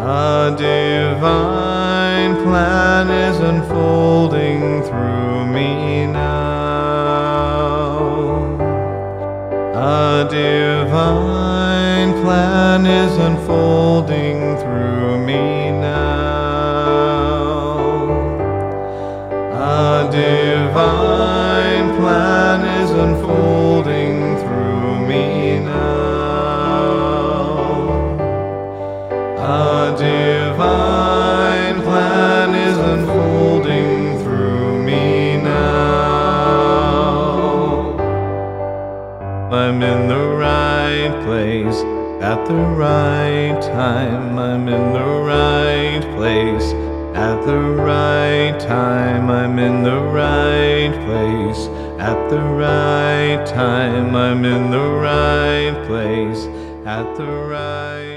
A divine plan is unfolding through me now. A divine plan is unfolding through me now. A divine plan is unfolding through me now. A divine plan is unfolding through me now. I'm in the right place at the right time. I'm in the right place at the right time. I'm in the right place at the right time. I'm in the right place at the right